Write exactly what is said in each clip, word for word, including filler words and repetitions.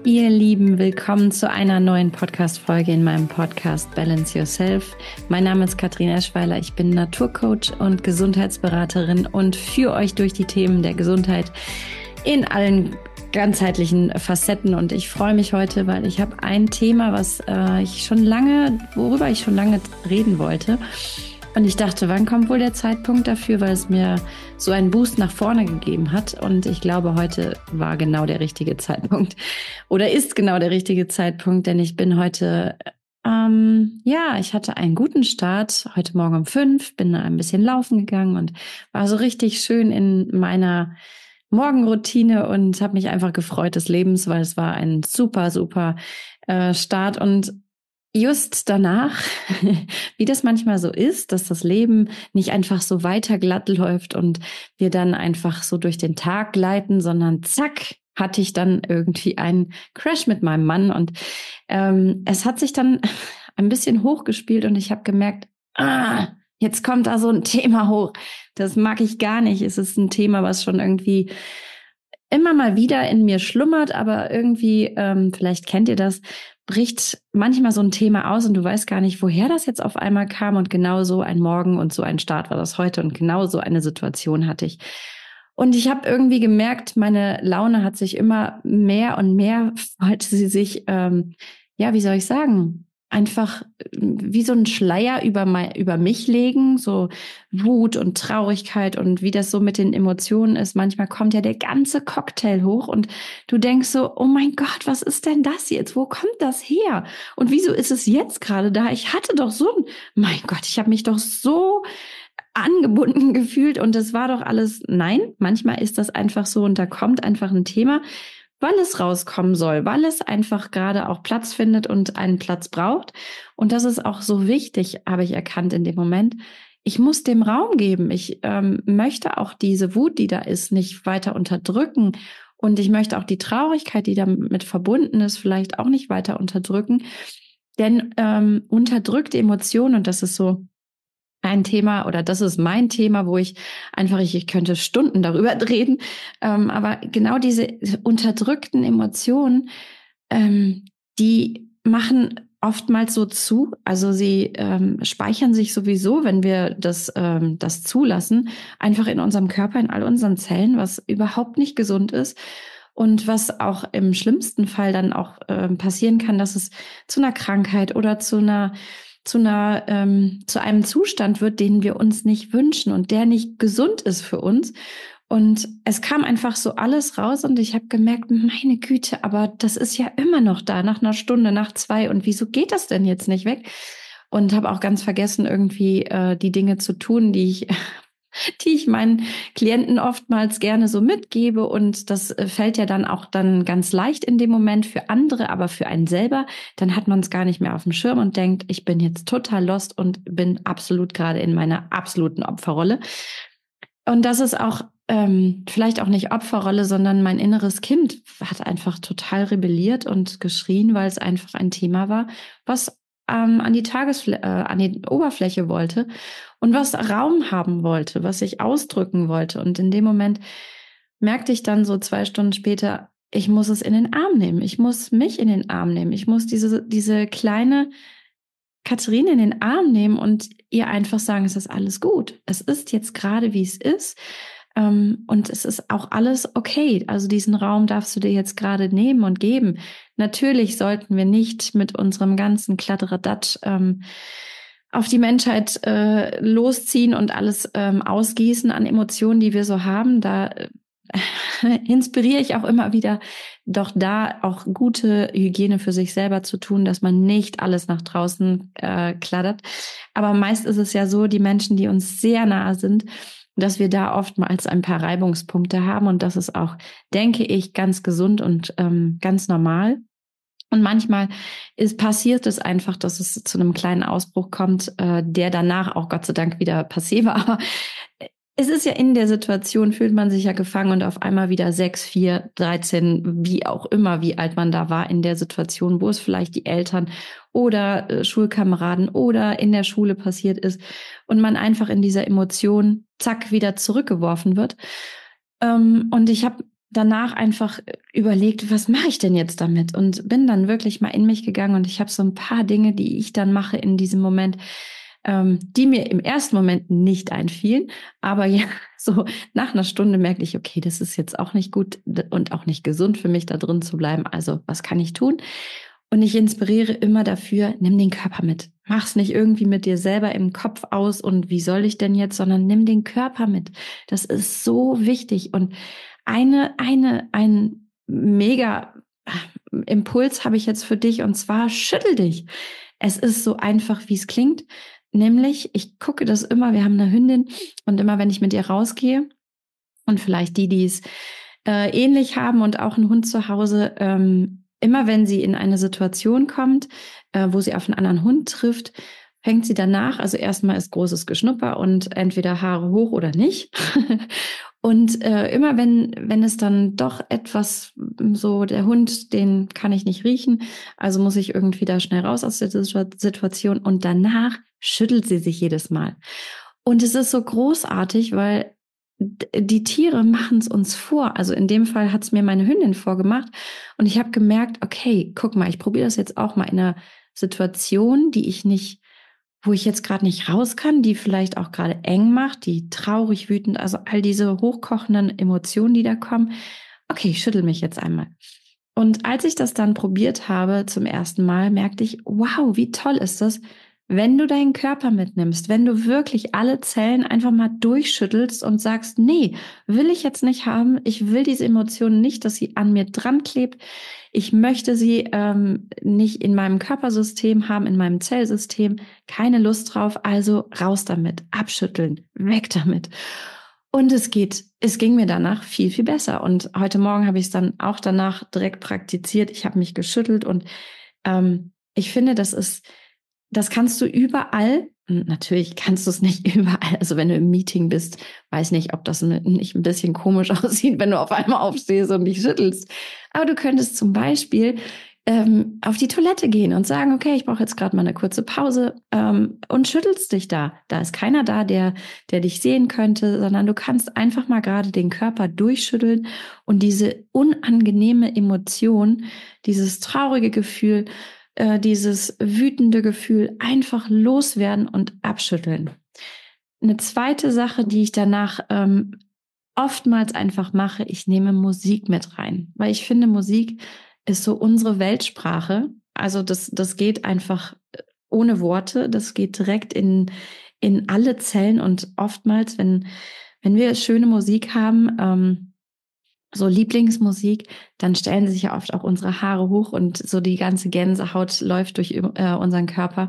Ihr Lieben, willkommen zu einer neuen Podcast-Folge in meinem Podcast Balance Yourself. Mein Name ist Katrin Eschweiler, ich bin Naturcoach und Gesundheitsberaterin und führe euch durch die Themen der Gesundheit in allen ganzheitlichen Facetten. Und ich freue mich heute, weil ich habe ein Thema, was äh, ich schon lange, worüber ich schon lange reden wollte. Und ich dachte, wann kommt wohl der Zeitpunkt dafür, weil es mir so einen Boost nach vorne gegeben hat. Und ich glaube, heute war genau der richtige Zeitpunkt oder ist genau der richtige Zeitpunkt, denn ich bin heute, ähm, ja, ich hatte einen guten Start heute Morgen um fünf, bin ein bisschen laufen gegangen und war so richtig schön in meiner Morgenroutine und habe mich einfach gefreut des Lebens, weil es war ein super, super äh, Start. Und just danach, wie das manchmal so ist, dass das Leben nicht einfach so weiter glatt läuft und wir dann einfach so durch den Tag gleiten, sondern zack, hatte ich dann irgendwie einen Crash mit meinem Mann. Und ähm, es hat sich dann ein bisschen hochgespielt und ich habe gemerkt, ah, jetzt kommt da so ein Thema hoch. Das mag ich gar nicht. Es ist ein Thema, was schon irgendwie immer mal wieder in mir schlummert, aber irgendwie, ähm, vielleicht kennt ihr das, bricht manchmal so ein Thema aus und du weißt gar nicht, woher das jetzt auf einmal kam. Und genau so ein Morgen und so ein Start war das heute und genau so eine Situation hatte ich. Und ich habe irgendwie gemerkt, meine Laune hat sich immer mehr und mehr, wollte sie sich, ähm, ja, wie soll ich sagen, einfach wie so ein Schleier über, mein, über mich legen, so Wut und Traurigkeit und wie das so mit den Emotionen ist. Manchmal kommt ja der ganze Cocktail hoch und du denkst so, oh mein Gott, was ist denn das jetzt? Wo kommt das her? Und wieso ist es jetzt gerade da? Ich hatte doch so ein, mein Gott, ich habe mich doch so angebunden gefühlt und das war doch alles, nein, manchmal ist das einfach so und da kommt einfach ein Thema, weil es rauskommen soll, weil es einfach gerade auch Platz findet und einen Platz braucht. Und das ist auch so wichtig, habe ich erkannt in dem Moment. Ich muss dem Raum geben. Ich ähm, möchte auch diese Wut, die da ist, nicht weiter unterdrücken. Und ich möchte auch die Traurigkeit, die damit verbunden ist, vielleicht auch nicht weiter unterdrücken. Denn ähm, unterdrückte Emotionen, und das ist so ein Thema oder das ist mein Thema, wo ich einfach, ich, ich könnte Stunden darüber reden, ähm, aber genau diese unterdrückten Emotionen, ähm, die machen oftmals so zu, also sie ähm, speichern sich sowieso, wenn wir das, ähm, das zulassen, einfach in unserem Körper, in all unseren Zellen, was überhaupt nicht gesund ist. Und was auch im schlimmsten Fall dann auch ähm, passieren kann, dass es zu einer Krankheit oder zu einer zu einer ähm, zu einem Zustand wird, den wir uns nicht wünschen und der nicht gesund ist für uns. Und es kam einfach so alles raus und ich habe gemerkt, meine Güte, aber das ist ja immer noch da, nach einer Stunde, nach zwei. Und wieso geht das denn jetzt nicht weg? Und habe auch ganz vergessen, irgendwie äh, die Dinge zu tun, die ich die ich meinen Klienten oftmals gerne so mitgebe. Und das fällt ja dann auch dann ganz leicht in dem Moment für andere, aber für einen selber, dann hat man es gar nicht mehr auf dem Schirm und denkt, ich bin jetzt total lost und bin absolut gerade in meiner absoluten Opferrolle. Und das ist auch ähm, vielleicht auch nicht Opferrolle, sondern mein inneres Kind hat einfach total rebelliert und geschrien, weil es einfach ein Thema war, was ähm, an die Tagesfl- äh, an die Oberfläche wollte und was Raum haben wollte, was ich ausdrücken wollte. Und in dem Moment merkte ich dann so zwei Stunden später, ich muss es in den Arm nehmen. Ich muss mich in den Arm nehmen. Ich muss diese, diese kleine Katharine in den Arm nehmen und ihr einfach sagen, es ist alles gut. Es ist jetzt gerade, wie es ist. Ähm, und es ist auch alles okay. Also diesen Raum darfst du dir jetzt gerade nehmen und geben. Natürlich sollten wir nicht mit unserem ganzen Kladderadatsch ähm, auf die Menschheit äh, losziehen und alles ähm, ausgießen an Emotionen, die wir so haben. Da äh, inspiriere ich auch immer wieder, doch da auch gute Hygiene für sich selber zu tun, dass man nicht alles nach draußen äh, kladdert. Aber meist ist es ja so, die Menschen, die uns sehr nahe sind, dass wir da oftmals ein paar Reibungspunkte haben und das ist auch, denke ich, ganz gesund und ähm, ganz normal. Und manchmal ist, passiert es einfach, dass es zu einem kleinen Ausbruch kommt, äh, der danach auch Gott sei Dank wieder passé war. Aber es ist ja in der Situation, fühlt man sich ja gefangen und auf einmal wieder sechs, vier, dreizehn, wie auch immer, wie alt man da war in der Situation, wo es vielleicht die Eltern oder äh, Schulkameraden oder in der Schule passiert ist und man einfach in dieser Emotion, zack, wieder zurückgeworfen wird. Ähm, und ich habe danach einfach überlegt, was mache ich denn jetzt damit? Und bin dann wirklich mal in mich gegangen und ich habe so ein paar Dinge, die ich dann mache in diesem Moment, ähm, die mir im ersten Moment nicht einfielen. Aber ja, so nach einer Stunde merke ich, okay, das ist jetzt auch nicht gut und auch nicht gesund für mich, da drin zu bleiben. Also was kann ich tun? Und ich inspiriere immer dafür, nimm den Körper mit. Mach's nicht irgendwie mit dir selber im Kopf aus und wie soll ich denn jetzt, sondern nimm den Körper mit. Das ist so wichtig. Und eine, eine, ein mega Impuls habe ich jetzt für dich und zwar schüttel dich. Es ist so einfach, wie es klingt. Nämlich, ich gucke das immer, wir haben eine Hündin und immer, wenn ich mit ihr rausgehe und vielleicht die, die es äh, ähnlich haben und auch einen Hund zu Hause, ähm, immer wenn sie in eine Situation kommt, äh, wo sie auf einen anderen Hund trifft, fängt sie danach, also erstmal ist großes Geschnupper und entweder Haare hoch oder nicht. Und äh, immer wenn, wenn es dann doch etwas so, der Hund, den kann ich nicht riechen, also muss ich irgendwie da schnell raus aus der Situation und danach schüttelt sie sich jedes Mal. Und es ist so großartig, weil die Tiere machen es uns vor. Also in dem Fall hat es mir meine Hündin vorgemacht und ich habe gemerkt, okay, guck mal, ich probiere das jetzt auch mal in einer Situation, die ich nicht, wo ich jetzt gerade nicht raus kann, die vielleicht auch gerade eng macht, die traurig, wütend, also all diese hochkochenden Emotionen, die da kommen. Okay, ich schüttel mich jetzt einmal. Und als ich das dann probiert habe zum ersten Mal, merkte ich, wow, wie toll ist das, wenn du deinen Körper mitnimmst, wenn du wirklich alle Zellen einfach mal durchschüttelst und sagst, nee, will ich jetzt nicht haben, ich will diese Emotionen nicht, dass sie an mir dran klebt, ich möchte sie ähm, nicht in meinem Körpersystem haben, in meinem Zellsystem, keine Lust drauf, also raus damit, abschütteln, weg damit. Und es geht, es ging mir danach viel, viel besser. Und heute Morgen habe ich es dann auch danach direkt praktiziert. Ich habe mich geschüttelt und ähm, ich finde, das ist, das kannst du überall. Natürlich kannst du es nicht überall. Also wenn du im Meeting bist, weiß nicht, ob das nicht ein bisschen komisch aussieht, wenn du auf einmal aufstehst und dich schüttelst. Aber du könntest zum Beispiel ähm, auf die Toilette gehen und sagen, okay, ich brauche jetzt gerade mal eine kurze Pause ähm, und schüttelst dich da. Da ist keiner da, der, der dich sehen könnte, sondern du kannst einfach mal gerade den Körper durchschütteln und diese unangenehme Emotion, dieses traurige Gefühl, äh, dieses wütende Gefühl einfach loswerden und abschütteln. Eine zweite Sache, die ich danach ähm, oftmals einfach mache, ich nehme Musik mit rein, weil ich finde, Musik ist so unsere Weltsprache. Also das, das geht einfach ohne Worte, das geht direkt in, in alle Zellen und oftmals, wenn, wenn wir schöne Musik haben, ähm, so Lieblingsmusik, dann stellen sich ja oft auch unsere Haare hoch und so die ganze Gänsehaut läuft durch äh, unseren Körper.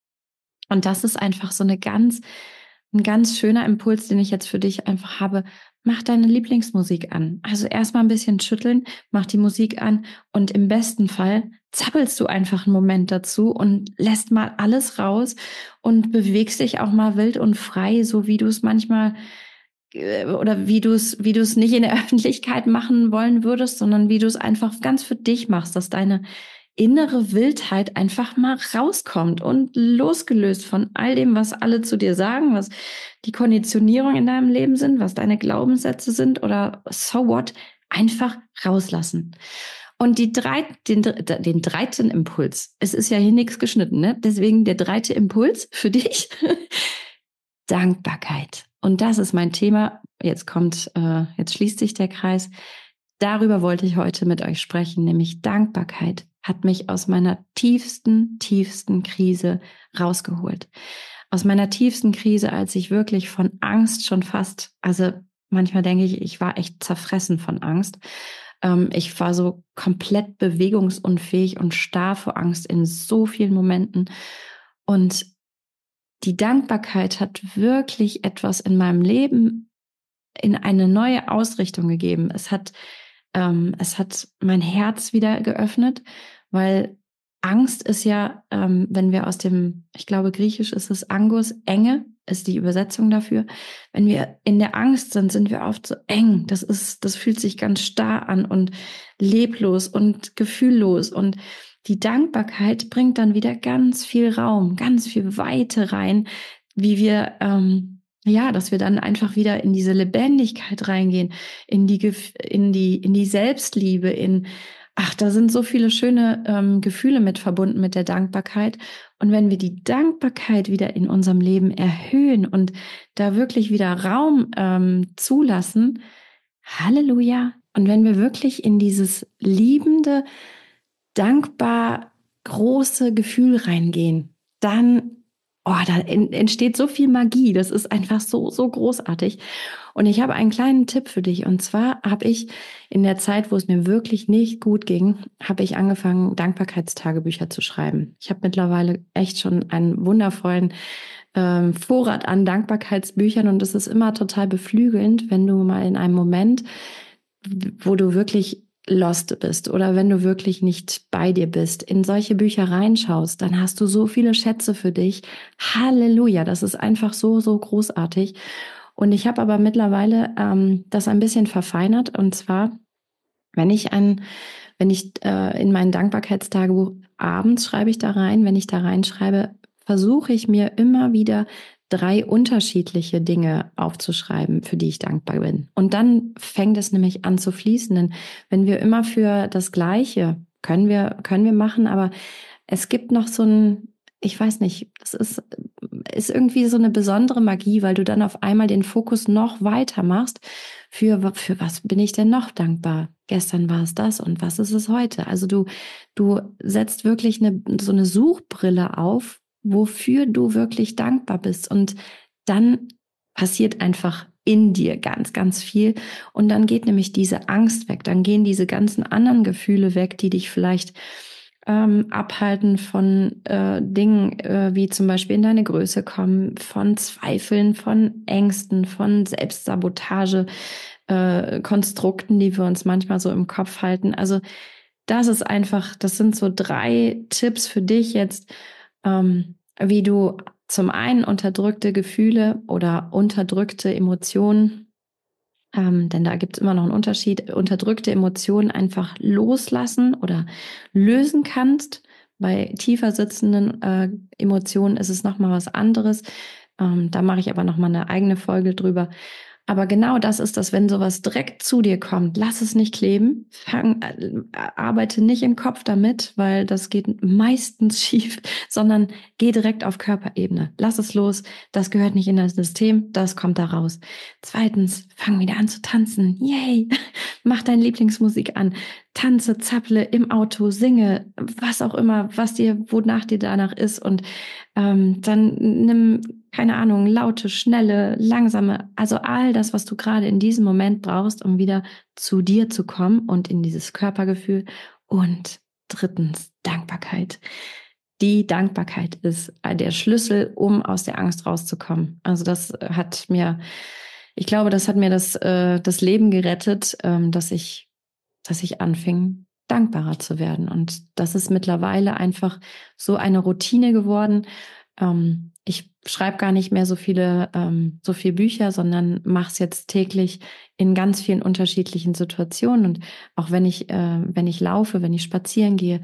Und das ist einfach so eine ganz, ein ganz schöner Impuls, den ich jetzt für dich einfach habe. Mach deine Lieblingsmusik an. Also erstmal ein bisschen schütteln, mach die Musik an und im besten Fall zappelst du einfach einen Moment dazu und lässt mal alles raus und bewegst dich auch mal wild und frei, so wie du es manchmal oder wie du es wie du es nicht in der Öffentlichkeit machen wollen würdest, sondern wie du es einfach ganz für dich machst, dass deine innere Wildheit einfach mal rauskommt und losgelöst von all dem, was alle zu dir sagen, was die Konditionierung in deinem Leben sind, was deine Glaubenssätze sind oder so what, einfach rauslassen. Und die drei, den, den dreiten Impuls, es ist ja hier nichts geschnitten, ne? Deswegen der dritte Impuls für dich, Dankbarkeit. Und das ist mein Thema. Jetzt kommt, äh, jetzt schließt sich der Kreis. Darüber wollte ich heute mit euch sprechen, nämlich Dankbarkeit hat mich aus meiner tiefsten, tiefsten Krise rausgeholt. Aus meiner tiefsten Krise, als ich wirklich von Angst schon fast, also manchmal denke ich, ich war echt zerfressen von Angst. Ähm, ich war so komplett bewegungsunfähig und starr vor Angst in so vielen Momenten. Und die Dankbarkeit hat wirklich etwas in meinem Leben in eine neue Ausrichtung gegeben. Es hat Ähm, es hat mein Herz wieder geöffnet, weil Angst ist ja, ähm, wenn wir aus dem, ich glaube, Griechisch ist es Angus, Enge ist die Übersetzung dafür. Wenn wir in der Angst sind, sind wir oft so eng. Das ist, das fühlt sich ganz starr an und leblos und gefühllos. Und die Dankbarkeit bringt dann wieder ganz viel Raum, ganz viel Weite rein, wie wir, ähm, ja, dass wir dann einfach wieder in diese Lebendigkeit reingehen, in die, Gef- in die, in die Selbstliebe, in, ach, da sind so viele schöne ähm, Gefühle mit verbunden mit der Dankbarkeit. Und wenn wir die Dankbarkeit wieder in unserem Leben erhöhen und da wirklich wieder Raum ähm, zulassen, Halleluja. Und wenn wir wirklich in dieses liebende, dankbar große Gefühl reingehen, dann, oh, da entsteht so viel Magie. Das ist einfach so, so großartig. Und ich habe einen kleinen Tipp für dich. Und zwar habe ich in der Zeit, wo es mir wirklich nicht gut ging, habe ich angefangen, Dankbarkeitstagebücher zu schreiben. Ich habe mittlerweile echt schon einen wundervollen ähm, Vorrat an Dankbarkeitsbüchern und es ist immer total beflügelnd, wenn du mal in einem Moment, wo du wirklich lost bist oder wenn du wirklich nicht bei dir bist, in solche Bücher reinschaust, dann hast du so viele Schätze für dich. Halleluja, das ist einfach so, so großartig. Und ich habe aber mittlerweile ähm, das ein bisschen verfeinert. Und zwar, wenn ich ein, wenn ich äh, in mein Dankbarkeitstagebuch abends schreibe ich da rein, wenn ich da reinschreibe, versuche ich mir immer wieder drei unterschiedliche Dinge aufzuschreiben, für die ich dankbar bin. Und dann fängt es nämlich an zu fließen. Denn wenn wir immer für das Gleiche, können wir, können wir machen, aber es gibt noch so ein, ich weiß nicht, das ist, ist irgendwie so eine besondere Magie, weil du dann auf einmal den Fokus noch weiter machst. Für, für was bin ich denn noch dankbar? Gestern war es das und was ist es heute? Also du, du setzt wirklich eine, so eine Suchbrille auf, wofür du wirklich dankbar bist. Und dann passiert einfach in dir ganz, ganz viel. Und dann geht nämlich diese Angst weg. Dann gehen diese ganzen anderen Gefühle weg, die dich vielleicht ähm, abhalten von äh, Dingen, äh, wie zum Beispiel in deine Größe kommen, von Zweifeln, von Ängsten, von Selbstsabotage, äh, Konstrukten, die wir uns manchmal so im Kopf halten. Also das ist einfach, das sind so drei Tipps für dich jetzt, ähm, wie du zum einen unterdrückte Gefühle oder unterdrückte Emotionen, ähm, denn da gibt es immer noch einen Unterschied, unterdrückte Emotionen einfach loslassen oder lösen kannst. Bei tiefer sitzenden äh, Emotionen ist es nochmal was anderes. Ähm, da mache ich aber nochmal eine eigene Folge drüber. Aber genau das ist das, wenn sowas direkt zu dir kommt, lass es nicht kleben, fang, äh, arbeite nicht im Kopf damit, weil das geht meistens schief, sondern geh direkt auf Körperebene. Lass es los, das gehört nicht in das System, das kommt da raus. Zweitens, fang wieder an zu tanzen. Yay! Mach deine Lieblingsmusik an. Tanze, zapple im Auto, singe, was auch immer, was dir, wonach dir danach ist. Und ähm, dann nimm, keine Ahnung, laute, schnelle, langsame, also all das, was du gerade in diesem Moment brauchst, um wieder zu dir zu kommen und in dieses Körpergefühl. Und drittens, Dankbarkeit. Die Dankbarkeit ist der Schlüssel, um aus der Angst rauszukommen. Also das hat mir, ich glaube, das hat mir das, äh, das Leben gerettet, ähm, dass ich, dass ich anfing, dankbarer zu werden. Und das ist mittlerweile einfach so eine Routine geworden. Ähm, ich schreibe gar nicht mehr so viele, ähm, so viele Bücher, sondern mache es jetzt täglich in ganz vielen unterschiedlichen Situationen. Und auch wenn ich, äh, wenn ich laufe, wenn ich spazieren gehe,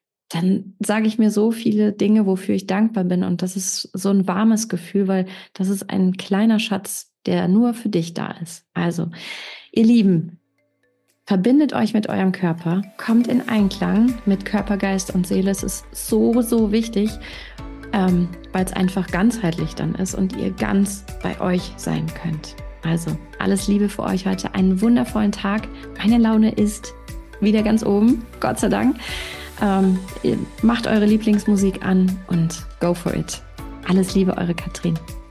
dann sage ich mir so viele Dinge, wofür ich dankbar bin. Und das ist so ein warmes Gefühl, weil das ist ein kleiner Schatz, der nur für dich da ist. Also, ihr Lieben, verbindet euch mit eurem Körper, kommt in Einklang mit Körper, Geist und Seele. Es ist so, so wichtig, ähm, weil es einfach ganzheitlich dann ist und ihr ganz bei euch sein könnt. Also, alles Liebe für euch heute, einen wundervollen Tag. Meine Laune ist wieder ganz oben, Gott sei Dank. Ähm, macht eure Lieblingsmusik an und go for it. Alles Liebe, eure Katrin.